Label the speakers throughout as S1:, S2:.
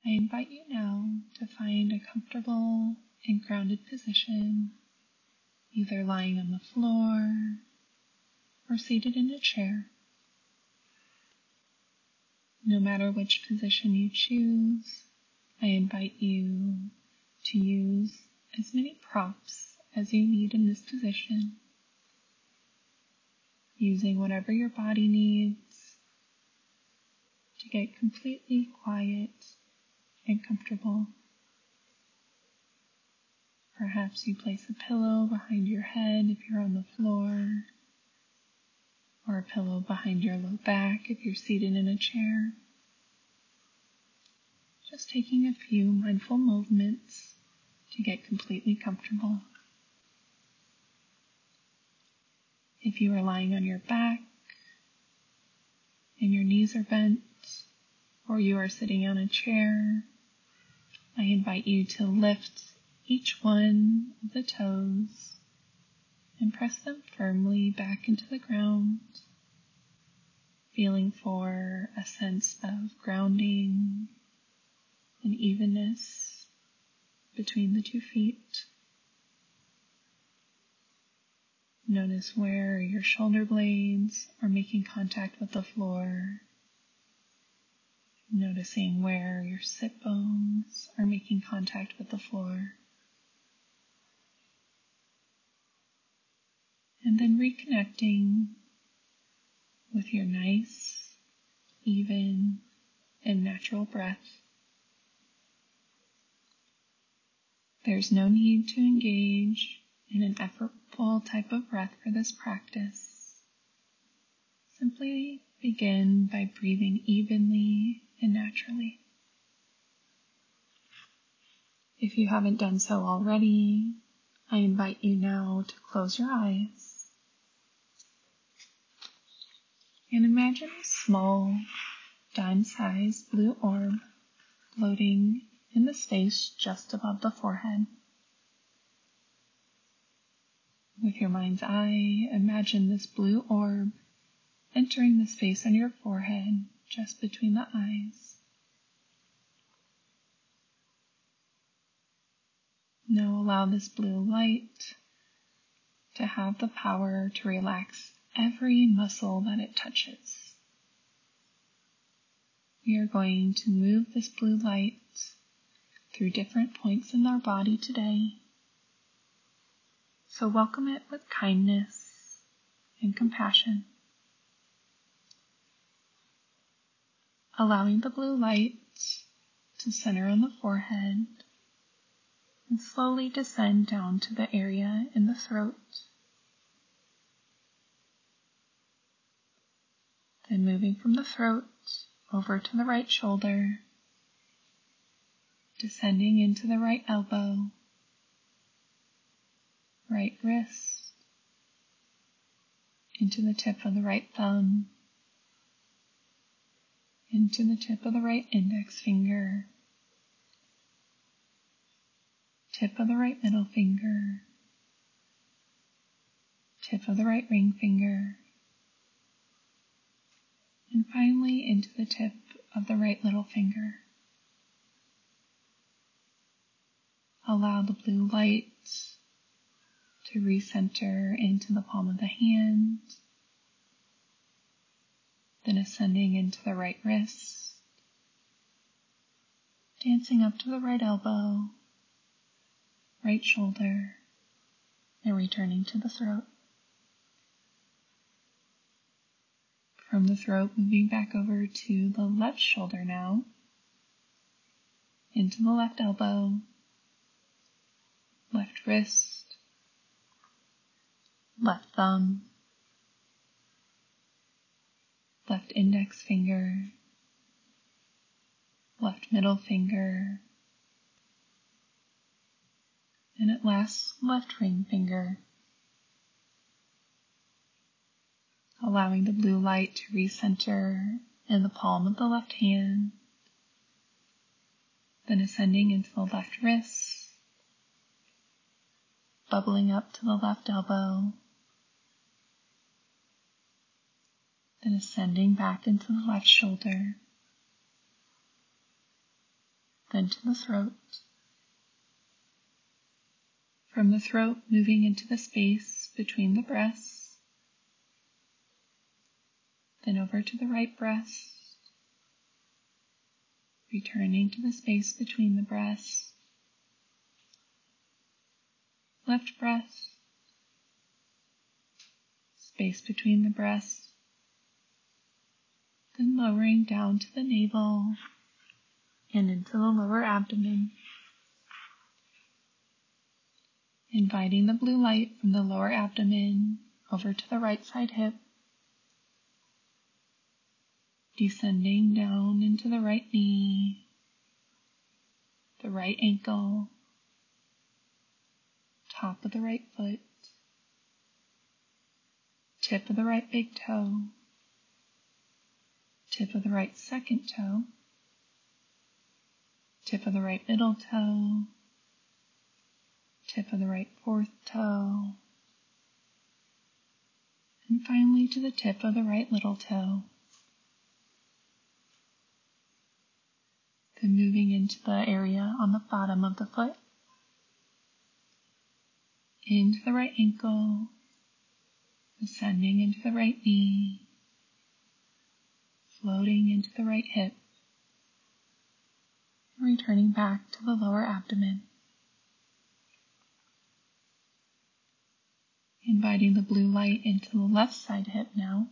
S1: I invite you now to find a comfortable and grounded position, either lying on the floor or seated in a chair. No matter which position you choose, I invite you to use as many props as you need in this position, using whatever your body needs to get completely quiet and comfortable. Perhaps you place a pillow behind your head if you're on the floor, or a pillow behind your low back if you're seated in a chair. Just taking a few mindful movements to get completely comfortable. If you are lying on your back and your knees are bent, or you are sitting on a chair, I invite you to lift each one of the toes and press them firmly back into the ground, feeling for a sense of grounding and evenness between the 2 feet. Notice where your shoulder blades are making contact with the floor. Noticing where your sit bones are making contact with the floor. And then reconnecting with your nice, even, and natural breath. There's no need to engage in an effortful type of breath for this practice. Simply begin by breathing evenly and naturally. If you haven't done so already, I invite you now to close your eyes and imagine a small, dime-sized blue orb floating in the space just above the forehead. With your mind's eye, imagine this blue orb entering the space on your forehead just between the eyes. Now allow this blue light to have the power to relax every muscle that it touches. We are going to move this blue light through different points in our body today. So welcome it with kindness and compassion. Allowing the blue light to center on the forehead and slowly descend down to the area in the throat. Then moving from the throat over to the right shoulder, descending into the right elbow, right wrist, into the tip of the right thumb, into the tip of the right index finger, tip of the right middle finger, tip of the right ring finger, and finally into the tip of the right little finger. Allow the blue light to recenter into the palm of the hand, then ascending into the right wrist, dancing up to the right elbow, right shoulder, and returning to the throat. From the throat, moving back over to the left shoulder now, into the left elbow, left wrist, left thumb, left index finger, left middle finger, and at last left ring finger. Allowing the blue light to recenter in the palm of the left hand, then ascending into the left wrist, bubbling up to the left elbow, then ascending back into the left shoulder, then to the throat. From the throat, moving into the space between the breasts, then over to the right breast, returning to the space between the breasts, left breast, space between the breasts, then lowering down to the navel and into the lower abdomen, inviting the blue light from the lower abdomen over to the right side hip, descending down into the right knee, the right ankle, top of the right foot, tip of the right big toe, tip of the right second toe, tip of the right middle toe, tip of the right fourth toe, and finally to the tip of the right little toe. Then moving into the area on the bottom of the foot, into the right ankle, ascending into the right knee, floating into the right hip, and returning back to the lower abdomen. Inviting the blue light into the left side hip now,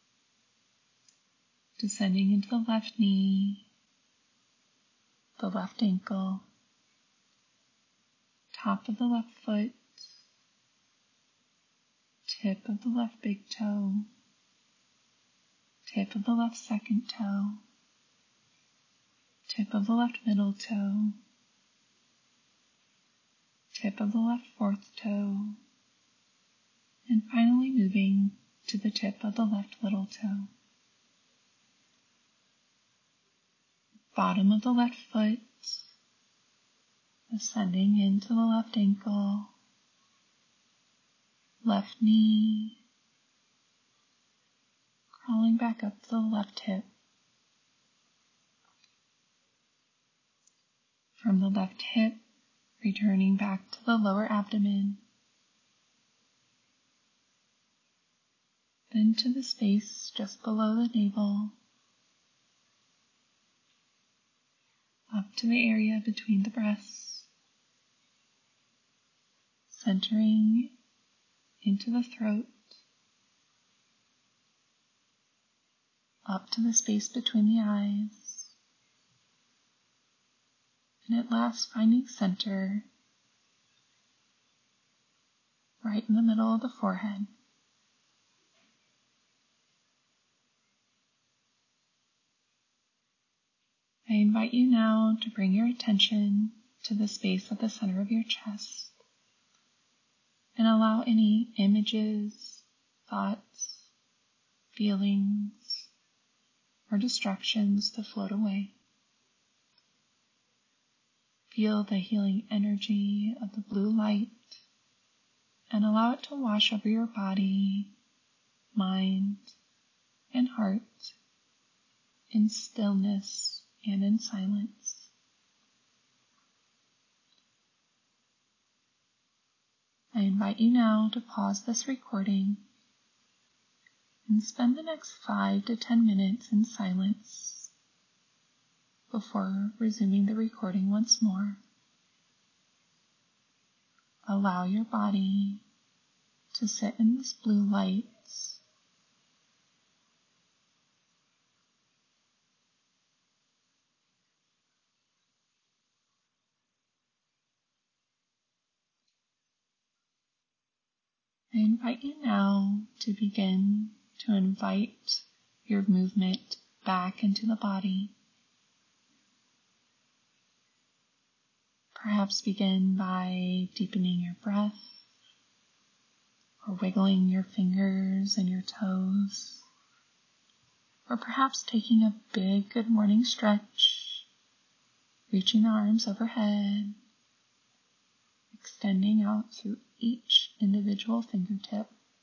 S1: descending into the left knee, the left ankle, top of the left foot, tip of the left big toe, tip of the left second toe, tip of the left middle toe, tip of the left fourth toe, and finally moving to the tip of the left little toe. Bottom of the left foot, ascending into the left ankle, left knee, crawling back up to the left hip. From the left hip, returning back to the lower abdomen, then to the space just below the navel, up to the area between the breasts, centering into the throat, up to the space between the eyes, and at last finding center right in the middle of the forehead. I invite you now to bring your attention to the space at the center of your chest and allow any images, thoughts, feelings, or distractions to float away. Feel the healing energy of the blue light and allow it to wash over your body, mind, and heart in stillness and in silence. I invite you now to pause this recording and spend the next 5 to 10 minutes in silence before resuming the recording once more. Allow your body to sit in this blue light. I invite you now to begin to invite your movement back into the body. Perhaps begin by deepening your breath or wiggling your fingers and your toes, or perhaps taking a big good morning stretch, reaching the arms overhead, extending out through each individual fingertip.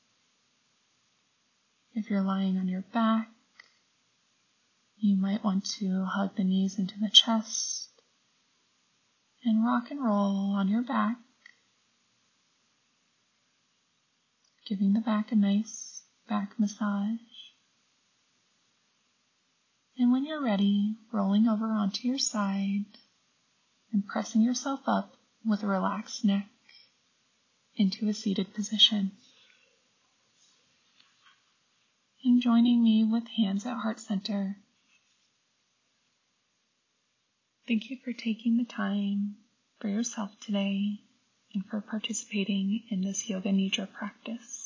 S1: If you're lying on your back, you might want to hug the knees into the chest and rock and roll on your back, giving the back a nice back massage. And when you're ready, rolling over onto your side and pressing yourself up with a relaxed neck into a seated position. And joining me with hands at heart center. Thank you for taking the time for yourself today and for participating in this Yoga Nidra practice.